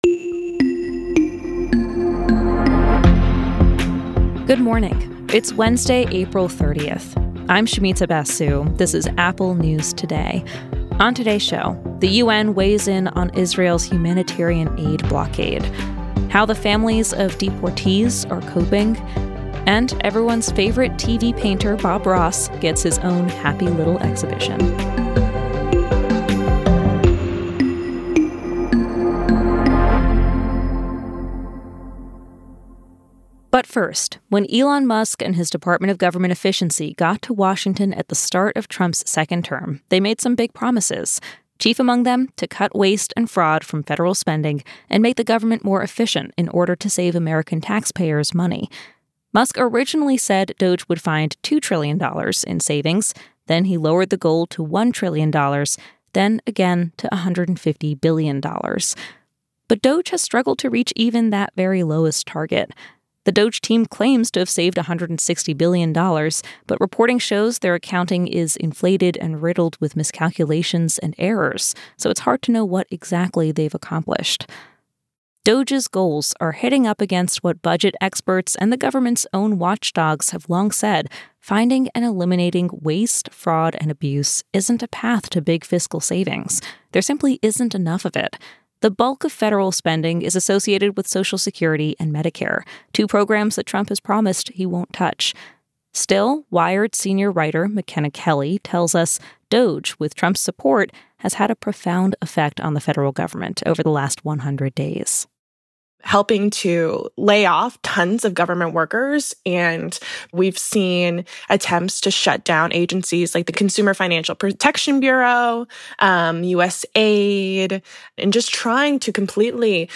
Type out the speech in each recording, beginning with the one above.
Good morning. It's Wednesday, April 30th. I'm Shamita Basu. This is Apple News Today. On today's show, the UN weighs in on Israel's humanitarian aid blockade, how the families of deportees are coping, and everyone's favorite TV painter Bob Ross gets his own happy little exhibition. But first, when Elon Musk and his Department of Government Efficiency got to Washington at the start of Trump's second term, they made some big promises. Chief among them, to cut waste and fraud from federal spending and make the government more efficient in order to save American taxpayers money. Musk originally said DOGE would find $2 trillion in savings, then he lowered the goal to $1 trillion, then again to $150 billion. But DOGE has struggled to reach even that very lowest target. The DOGE team claims to have saved $160 billion, but reporting shows their accounting is inflated and riddled with miscalculations and errors, so it's hard to know what exactly they've accomplished. DOGE's goals are hitting up against what budget experts and the government's own watchdogs have long said: finding and eliminating waste, fraud, and abuse isn't a path to big fiscal savings. There simply isn't enough of it. The bulk of federal spending is associated with Social Security and Medicare, two programs that Trump has promised he won't touch. Still, Wired senior writer McKenna Kelly tells us DOGE, with Trump's support, has had a profound effect on the federal government over the last 100 days. Helping to lay off tons of government workers. And we've seen attempts to shut down agencies like the Consumer Financial Protection Bureau, USAID, and just trying to completely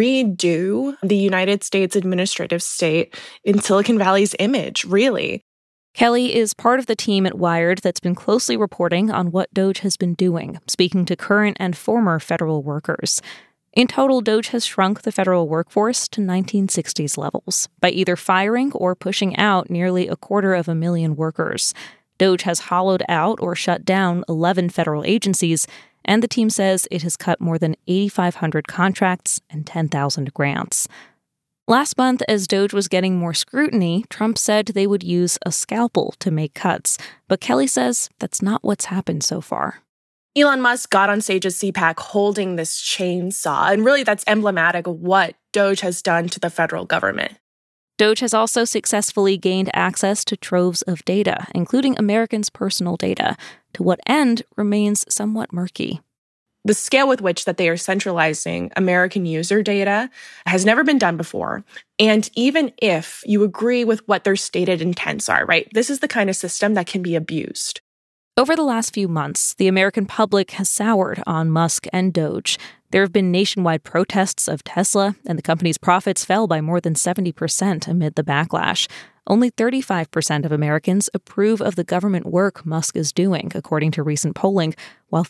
redo the United States administrative state in Silicon Valley's image, really. Kelly is part of the team at Wired that's been closely reporting on what DOGE has been doing, speaking to current and former federal workers. In total, DOGE has shrunk the federal workforce to 1960s levels by either firing or pushing out nearly 250,000 workers. DOGE has hollowed out or shut down 11 federal agencies, and the team says it has cut more than 8,500 contracts and 10,000 grants. Last month, as DOGE was getting more scrutiny, Trump said they would use a scalpel to make cuts, but Kelly says that's not what's happened so far. Elon Musk got on stage at CPAC holding this chainsaw, and really that's emblematic of what DOGE has done to the federal government. DOGE has also successfully gained access to troves of data, including Americans' personal data. To what end remains somewhat murky. The scale with which that they are centralizing American user data has never been done before. And even if you agree with what their stated intents are, right, this is the kind of system that can be abused. Over the last few months, the American public has soured on Musk and DOGE. There have been nationwide protests of Tesla, and the company's profits fell by more than 70% amid the backlash. Only 35% of Americans approve of the government work Musk is doing, according to recent polling, while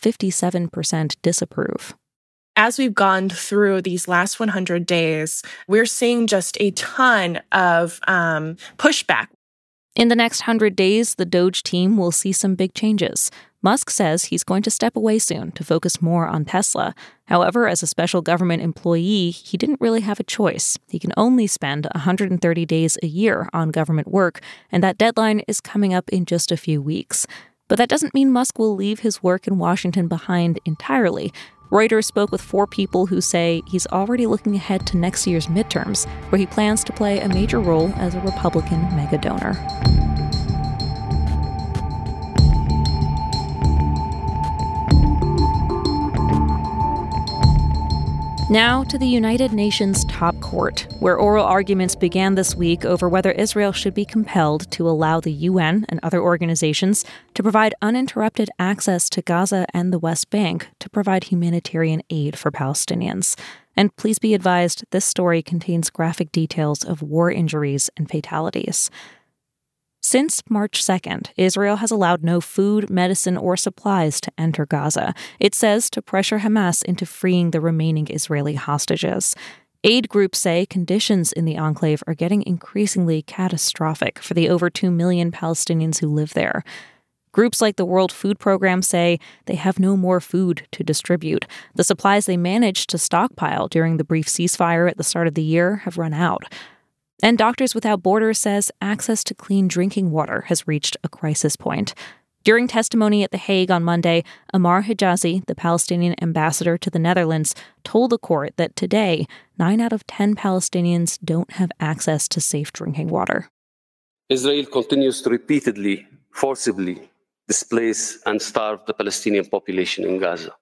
57% disapprove. As we've gone through these last 100 days, we're seeing just a ton of pushback. In the next 100 days, the DOGE team will see some big changes. Musk says he's going to step away soon to focus more on Tesla. However, as a special government employee, he didn't really have a choice. He can only spend 130 days a year on government work, and that deadline is coming up in just a few weeks. But that doesn't mean Musk will leave his work in Washington behind entirely. Reuters spoke with 4 people who say he's already looking ahead to next year's midterms, where he plans to play a major role as a Republican mega-donor. Now to the United Nations top court, where oral arguments began this week over whether Israel should be compelled to allow the UN and other organizations to provide uninterrupted access to Gaza and the West Bank to provide humanitarian aid for Palestinians. And please be advised, this story contains graphic details of war injuries and fatalities. Since March 2nd, Israel has allowed no food, medicine, or supplies to enter Gaza. It says to pressure Hamas into freeing the remaining Israeli hostages. Aid groups say conditions in the enclave are getting increasingly catastrophic for the over 2 million Palestinians who live there. Groups like the World Food Program say they have no more food to distribute. The supplies they managed to stockpile during the brief ceasefire at the start of the year have run out. And Doctors Without Borders says access to clean drinking water has reached a crisis point. During testimony at The Hague on Monday, Ammar Hijazi, the Palestinian ambassador to the Netherlands, told the court that today, 9 out of 10 Palestinians don't have access to safe drinking water. Israel continues to repeatedly, forcibly displace and starve the Palestinian population in Gaza.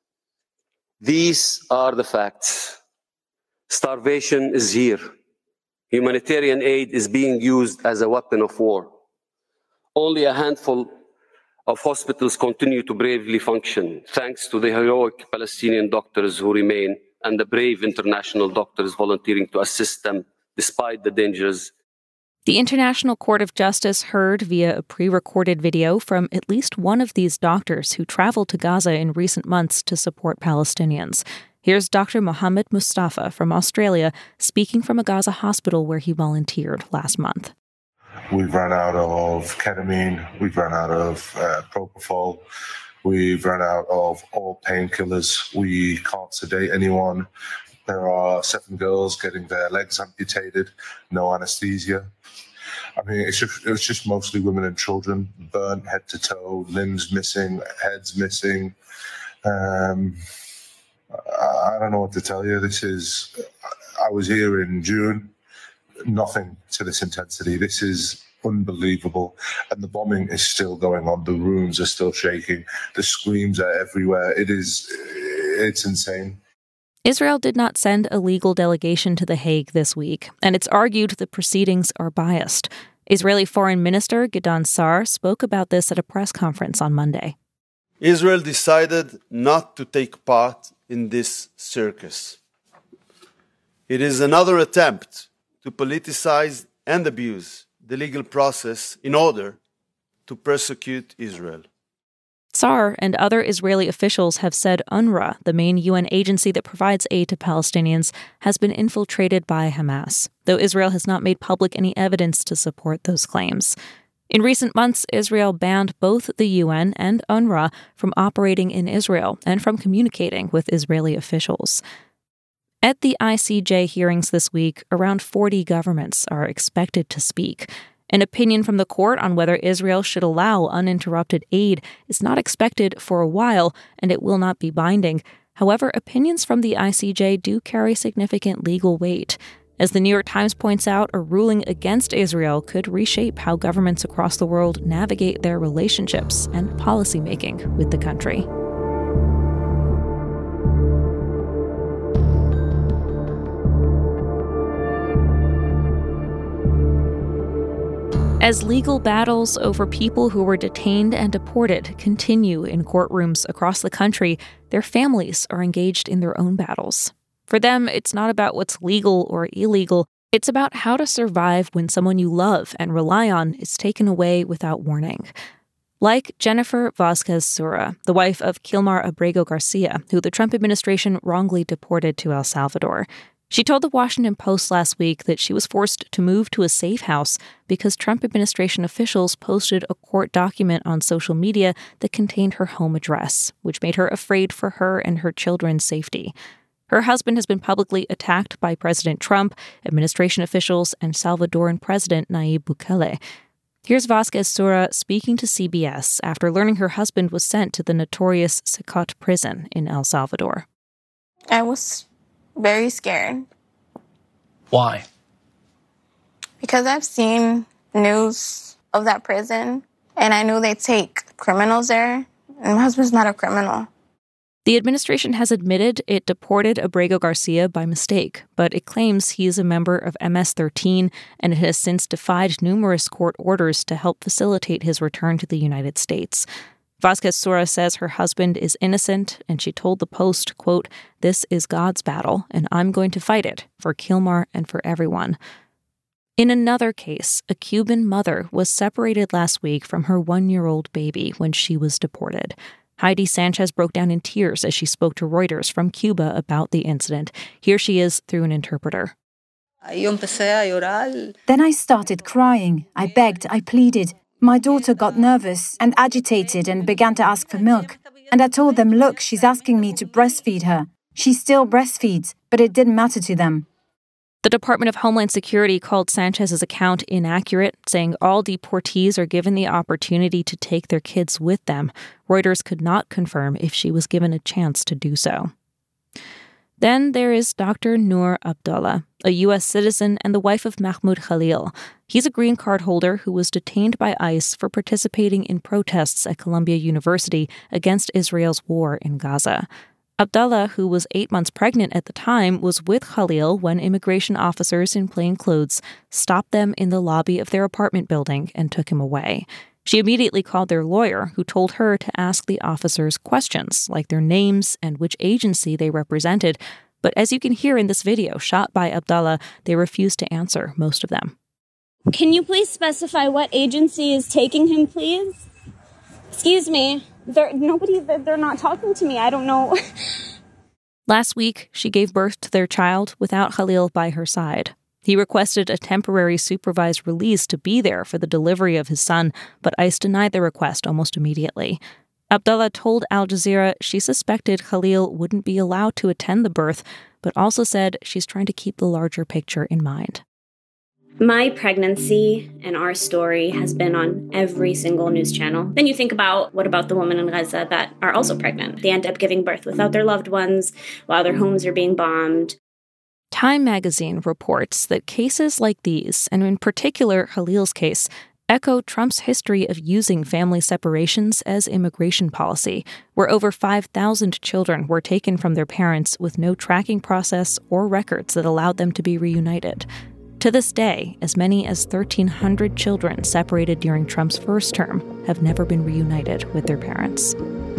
These are the facts. Starvation is here. Humanitarian aid is being used as a weapon of war. Only a handful of hospitals continue to bravely function, thanks to the heroic Palestinian doctors who remain and the brave international doctors volunteering to assist them despite the dangers. The International Court of Justice heard via a pre-recorded video from at least one of these doctors who traveled to Gaza in recent months to support Palestinians. Here's Dr. Mohammed Mustafa from Australia speaking from a Gaza hospital where he volunteered last month. We've run out of ketamine, we've run out of propofol, we've run out of all painkillers, we can't sedate anyone. There are 7 girls getting their legs amputated, no anesthesia. I mean, it's just mostly women and children, burnt head to toe, limbs missing, heads missing. I don't know what to tell you. I was here in June, nothing to this intensity. This is unbelievable. And the bombing is still going on. The rooms are still shaking. The screams are everywhere. It's insane. Israel did not send a legal delegation to The Hague this week, and it's argued the proceedings are biased. Israeli Foreign Minister Gideon Sa'ar spoke about this at a press conference on Monday. Israel decided not to take part in this circus. It is another attempt to politicize and abuse the legal process in order to persecute Israel. Sa'ar and other Israeli officials have said UNRWA, the main UN agency that provides aid to Palestinians, has been infiltrated by Hamas, though Israel has not made public any evidence to support those claims. In recent months, Israel banned both the UN and UNRWA from operating in Israel and from communicating with Israeli officials. At the ICJ hearings this week, around 40 governments are expected to speak. An opinion from the court on whether Israel should allow uninterrupted aid is not expected for a while, and it will not be binding. However, opinions from the ICJ do carry significant legal weight. As the New York Times points out, a ruling against Israel could reshape how governments across the world navigate their relationships and policymaking with the country. As legal battles over people who were detained and deported continue in courtrooms across the country, their families are engaged in their own battles. For them, it's not about what's legal or illegal. It's about how to survive when someone you love and rely on is taken away without warning. Like Jennifer Vasquez Sura, the wife of Kilmar Abrego Garcia, who the Trump administration wrongly deported to El Salvador. She told the Washington Post last week that she was forced to move to a safe house because Trump administration officials posted a court document on social media that contained her home address, which made her afraid for her and her children's safety. Her husband has been publicly attacked by President Trump, administration officials, and Salvadoran President Nayib Bukele. Here's Vasquez Sura speaking to CBS after learning her husband was sent to the notorious Secot prison in El Salvador. I was very scared. Why? Because I've seen news of that prison, and I knew they take criminals there, and my husband's not a criminal. The administration has admitted it deported Abrego Garcia by mistake, but it claims he is a member of MS-13, and it has since defied numerous court orders to help facilitate his return to the United States. Vasquez Sura says her husband is innocent, and she told the Post, quote, "This is God's battle, and I'm going to fight it for Kilmar and for everyone." In another case, a Cuban mother was separated last week from her 1-year-old baby when she was deported. Heidi Sanchez broke down in tears as she spoke to Reuters from Cuba about the incident. Here she is through an interpreter. Then I started crying. I begged, I pleaded. My daughter got nervous and agitated and began to ask for milk. And I told them, look, she's asking me to breastfeed her. She still breastfeeds, but it didn't matter to them. The Department of Homeland Security called Sanchez's account inaccurate, saying all deportees are given the opportunity to take their kids with them. Reuters could not confirm if she was given a chance to do so. Then there is Dr. Noor Abdullah, a U.S. citizen and the wife of Mahmoud Khalil. He's a green card holder who was detained by ICE for participating in protests at Columbia University against Israel's war in Gaza. Abdullah, who was 8 months pregnant at the time, was with Khalil when immigration officers in plain clothes stopped them in the lobby of their apartment building and took him away. She immediately called their lawyer, who told her to ask the officers questions, like their names and which agency they represented. But as you can hear in this video shot by Abdullah, they refused to answer most of them. Can you please specify what agency is taking him, please? Excuse me. They're not talking to me. I don't know. Last week, she gave birth to their child without Khalil by her side. He requested a temporary supervised release to be there for the delivery of his son, but ICE denied the request almost immediately. Abdullah told Al Jazeera she suspected Khalil wouldn't be allowed to attend the birth, but also said she's trying to keep the larger picture in mind. My pregnancy and our story has been on every single news channel. Then you think about, what about the women in Gaza that are also pregnant? They end up giving birth without their loved ones while their homes are being bombed. Time magazine reports that cases like these, and in particular Khalil's case, echo Trump's history of using family separations as immigration policy, where over 5,000 children were taken from their parents with no tracking process or records that allowed them to be reunited. To this day, as many as 1,300 children separated during Trump's first term have never been reunited with their parents.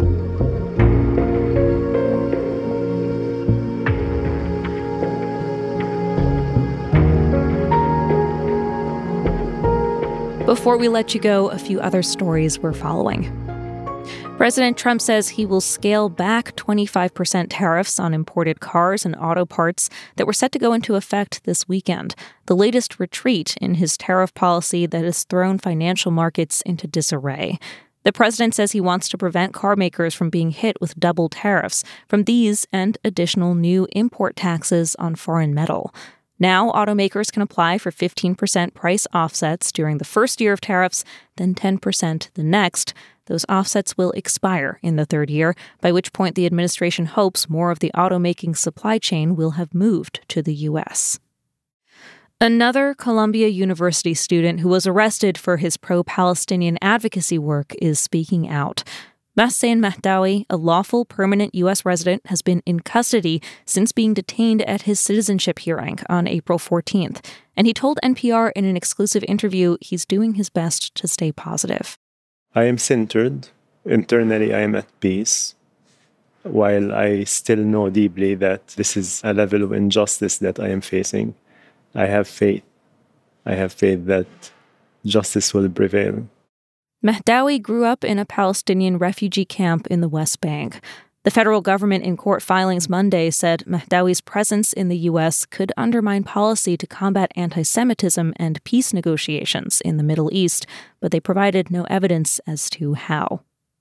Before we let you go, a few other stories we're following. President Trump says he will scale back 25% tariffs on imported cars and auto parts that were set to go into effect this weekend, the latest retreat in his tariff policy that has thrown financial markets into disarray. The president says he wants to prevent car makers from being hit with double tariffs from these and additional new import taxes on foreign metal. Now, automakers can apply for 15% price offsets during the first year of tariffs, then 10% the next. Those offsets will expire in the third year, by which point the administration hopes more of the automaking supply chain will have moved to the U.S. Another Columbia University student who was arrested for his pro-Palestinian advocacy work is speaking out. Mohsen Mahdawi, a lawful permanent U.S. resident, has been in custody since being detained at his citizenship hearing on April 14th, and he told NPR in an exclusive interview he's doing his best to stay positive. I am centered. Internally, I am at peace, while I still know deeply that this is a level of injustice that I am facing. I have faith. I have faith that justice will prevail. Mahdawi grew up in a Palestinian refugee camp in the West Bank. The federal government in court filings Monday said Mahdawi's presence in the U.S. could undermine policy to combat anti-Semitism and peace negotiations in the Middle East, but they provided no evidence as to how.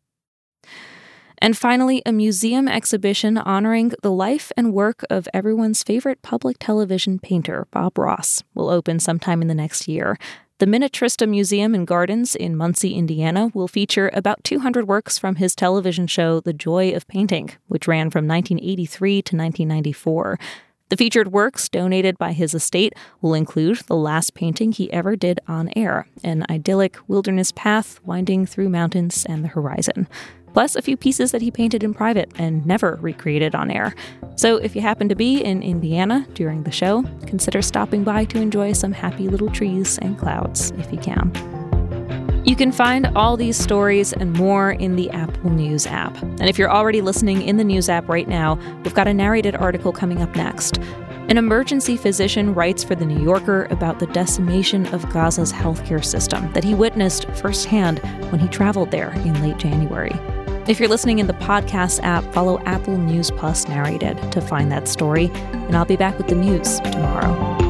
And finally, a museum exhibition honoring the life and work of everyone's favorite public television painter, Bob Ross, will open sometime in the next year. The Minnetrista Museum and Gardens in Muncie, Indiana, will feature about 200 works from his television show The Joy of Painting, which ran from 1983 to 1994. The featured works donated by his estate will include the last painting he ever did on air, an idyllic wilderness path winding through mountains and the horizon, plus a few pieces that he painted in private and never recreated on air. So if you happen to be in Indiana during the show, consider stopping by to enjoy some happy little trees and clouds if you can. You can find all these stories and more in the Apple News app. And if you're already listening in the News app right now, we've got a narrated article coming up next. An emergency physician writes for The New Yorker about the decimation of Gaza's healthcare system that he witnessed firsthand when he traveled there in late January. If you're listening in the podcast app, follow Apple News Plus Narrated to find that story, and I'll be back with the news tomorrow.